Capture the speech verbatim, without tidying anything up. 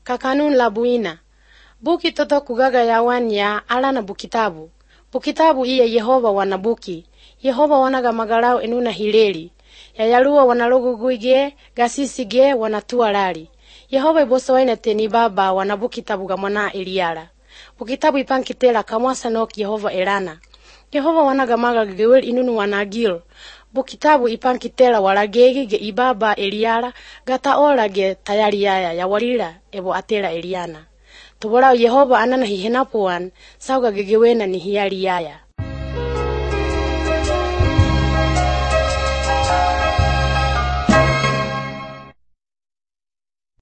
kakanun labuina. Buki toto kugaga yawan ya ala na bukitabu. Bukitabu iya Yehova wanabuki. Yehova wanaga magarao enuna hileli. Ya yaluwa wanaloguguige, gasisige wanatualali. Yehova iboso waina teni baba wanabukitabu gamana Eliara. Bukitabu ipankitela kamwasa nok Yehova elana. Yehova wanaga maga gewel inunu wanagil. Bukitabu ipankitela walagegi ge ibaba Eliara gata olage tayari yaya ya walila ebo atela Eliana. Tubolao Yehova anana hihenapuan sauga gegewena ni hiyali yaya.